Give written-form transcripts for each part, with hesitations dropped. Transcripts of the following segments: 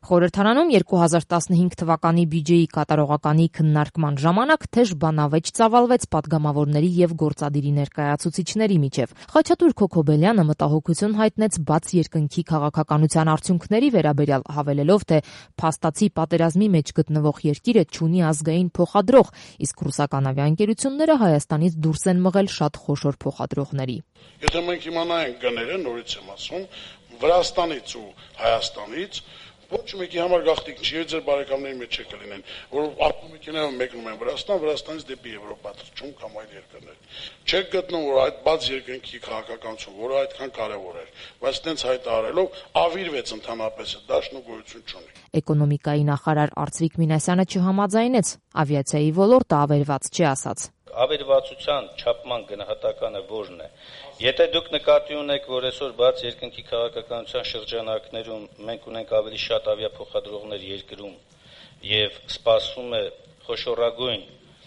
Խորհրդարանում 2015 թվականի բյուջեի կատարողականի քննարկման ժամանակ թեժ բանավեճ ծավալվեց падգամավորների եւ գործադիրի ներկայացուցիչների միջև։ Խաչատուր Քոքոբելյանը մտահոգություն հայտնեց բաց երկնքի քաղաքականության արդյունքների վերաբերյալ, հավելելով, թե փաստացի պատերազմի մեջ գտնվող երկիրը չունի ազգային փոխադրող, իսկ ռուսական ավիաընկերությունները Հայաստանից դուրս են մղել շատ խոշոր փոխադրողների։ Եթե մենք իմանայինք գները, նորից եմ ասում, Վրաստանից ու Հայաստանից, ոչ մեկի համար գաղտնիք չի, եւ ձեր բարեկամների մեջ չեք լինեն, որ ավտոմեքենայով մեկնում են Վրաստան, Վրաստանից դեպի Եվրոպա թռչում կամ այլ երկրներ։ Չեք գտնում, որ այդ բաց երկնքի քաղաքականություն, որը այդքան կարևոր էր, բայց այդտենց հայտարարելով ավիրվեց ընդհանրապես, դաշն ու գոյություն չունի։ Էկոնոմիկայի նախարար Արծվիկ Մինասյանը չհամաձայնեց, ավիացիայի ոլորտը ավերված չի ասաց։ Ավերվածության չափման գնահատականը որն է։ Եթե դուք նկատի ունեք, որ այսօր բաց երկնքի քաղաքականության շրջանակներում մենք ունենք ավելի շատ ավիափոխադրողներ երկրում եւ սպասվում է խոշորագույն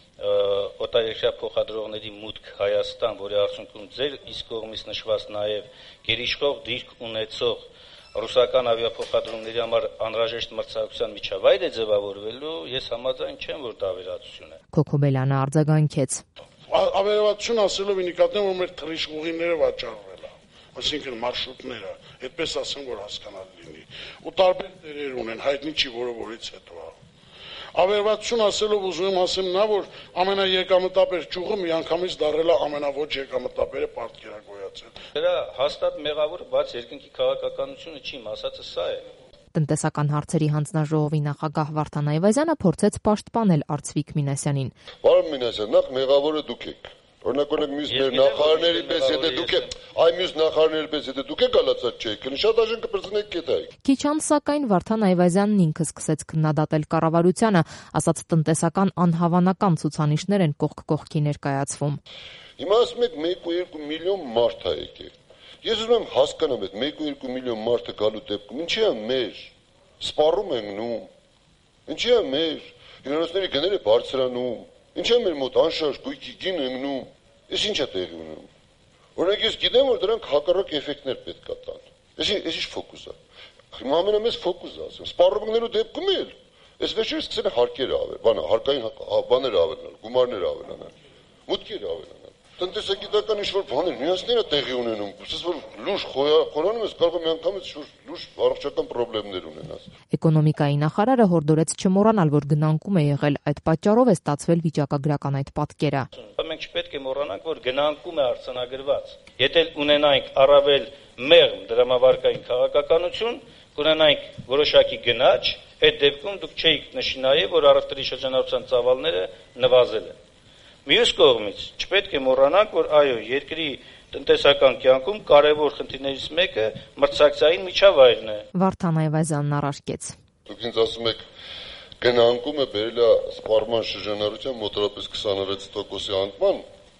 օտարերկրյա փոխադրողների մուտք Հայաստան, որի արդյունքում ձեր իսկ կողմից նշված նաեւ գերիշխող դիրք ունեցող ռուսական ավիափոխադրումների համար անհրաժեշտ մրցակցության միջավայր է ձևավորվելու, ես համաձայն չեմ, որ դա ավերածություն է։ Քոքոբելյանը արձագանքեց։ Ավերածություն ասելով նկատեմ, որ մեր թռիչքուղիները վաճառվել է, այսինքն մարշրուտները, այդպես ասեմ, որ հասկանալի լինի։ Ու տարբեր տերեր ունեն, հայտնի չի որը որից հետո է։ Ավերվածություն ասելով ուզում եմ ասեմ նա, որ ամենաերկամտաբեր ճյուղը միանգամից դարել է ամենավոչ երկամտաբերը պատկերագոյացել։ Դրա հաստատ մեղավորը բաց երկնքի քաղաքականությունը չի, ասածը սա է։ Տնտեսական հարցերի հանձնաժողովի նախագահ Վարդան Այվազյանը փորձեց պաշտպանել Արծվիկ Մինասյանին։ Պարոն Մինասյան, նախ մեղավորը դուք եք։ Օրինակ մյուս նախարարների պես եթե դուք եք, այ մյուս նախարարների պես եթե դուք եք գալացած չեք, շատ աժան կպրծնեք կետայք։ Քիչ անց սակայն Վարդան Այվազյանն ինքը սկսեց քննադատել կառավարությանը, ասաց տնտեսական անհավանական ցուցանիշներ են կողք կողքի ներկայացվում։ Հիմա ասում եք 1.2 միլիոն մարդ է եկել։ Ես ուզում եմ հասկանամ այդ 1.2 միլիոն մարդը գալու դեպքում ինչի է մեր սպառում ենք նում, ինչի է մեր հյուրանոցների գները բարձրանում, ինչի է մեր մոտ անշարժ գույքի գին ընկնում, ես ինչ է տեղի ունենում։ Օրինակ ես գիտեմ, որ դրանք հակառակ էֆեկտներ պետք է տան։ Ես ինչ ֆոկուս է։ Հիմա ամենամեծ ֆոկուսը ասեմ, սպառումներու դեպքում էլ այս վերջերս սկսել են հարկերը ավել, հարկային բաներ ավելանալ, գումարներ ավելանալ, մուտքեր ավելանալ։ Տնտեսագիտական ինչ-որ բաներ, նյուանսները տեղի ունենում, ասես որ լուրջ խորանում ես, կարող է միանգամից լուրջ առողջական խնդիրներ ունենաս։ Էկոնոմիկայի նախարարը հորդորեց չմոռանալ, որ գնանկում է եղել, այդ պատճառով է ստացվել վիճակագրական այդ պատկերը։ Մենք չպետք է մոռանանք, որ գնանկում է արձանագրված։ Եթե ունենայինք առավել մեղմ դրամավարկային քաղաքականություն, կունենայինք որոշակի գնաճ, այդ դեպքում դուք չէիք նշի նաև, որ առևտրի շրջանառության ծավալները նվազել են։ Մյուս կողմից չպետք է մոռանանք, որ այո, երկրի տնտեսական կյանքում կարևոր խնդիրներից մեկը մրցակցային միջավայրն է։ Վարդան Այվազյանն առարկեց։ Դուք ինձ ասում եք գնանկումը բերել է սպառման շրջանառության մոտավորապես 26%-ի անկման,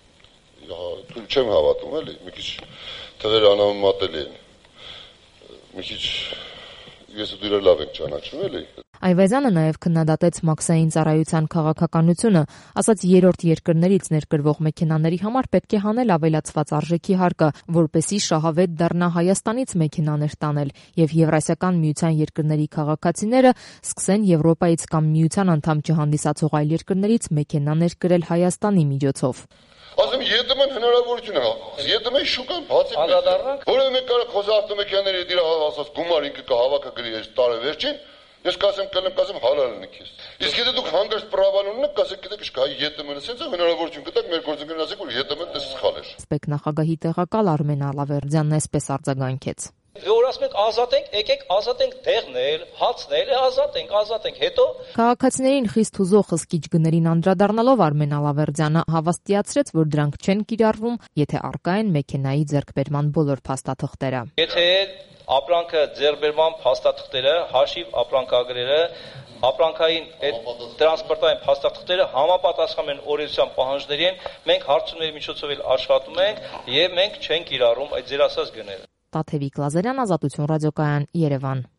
չեմ հավատում էլի, մի քիչ թվերը անհամեմատելի են, մի քիչ ես ու դու լավ ենք ճանաչում էլի։ Այվազյանը նաև քննադատեց մաքսային ծառայության քաղաքականությունը, ասաց երրորդ երկրներից ներկրվող մեքենաների համար պետք է հանել ավելացված արժեքի հարկը, որպեսզի շահավետ դառնա Հայաստանից մեքենաներ տանել, եւ Եվրասիական միության երկրների քաղաքացիները սկսեն Եվրոպայից կամ միության անդամ չհանդիսացող այլ երկրներից մեքենաներ կրել Հայաստանի միջոցով։ Ասեմ ԵՏՄ-ն հնարավորություն է, ԵՏՄ-ի շուկան բացի անդրադառնանք, որը մեկ կարող խոզի ավտոմեքենաների դիր ասած գումար ինքը կհավաքը գրի այս տարեվերջին, ես կասեմ հալալն եք ես։ Իսկ եթե դուք հանգարց պրավան ունեք, կասեք գիտեք ինչ կա ԵՏՄ-ն, ասենց հնարավորություն կտակ մեր գործընկերներին ասեք որ ԵՏՄ-ն դες սխալ է։ Սպեկ նախագահի տեղակալ Արմեն Ալավերդյանն այսպես արձագանքեց։ Որ ասում եք ազատենք, եկեք ազատենք տեղնել, հացնել, ազատենք, հետո Քաղաքացիներին խիստ հուզող հսկիչ գներին անդրադառնալով Արմեն Ալավերդյանը հավաստիացրեց, որ դրանք չեն կիրառվում, եթե առկա են մեքենայի ձեռքբերման բոլոր փաստաթղթերը։ Եթե ապրանքը ձեռքբերման փաստաթղթերը, հաշիվ ապրանքագրերը, ապրանքային այդ տրանսպորտային փաստաթղթերը համապատասխանում են օրենսդրության պահանջներին, մենք հարցումների միջոցով էլ աշխատում ենք եւ մենք չենք կիրառում այդ ձեր ասած գները։ Տաթևիկ Լազարյան, Ազատություն ռադիոկայան, Երևան։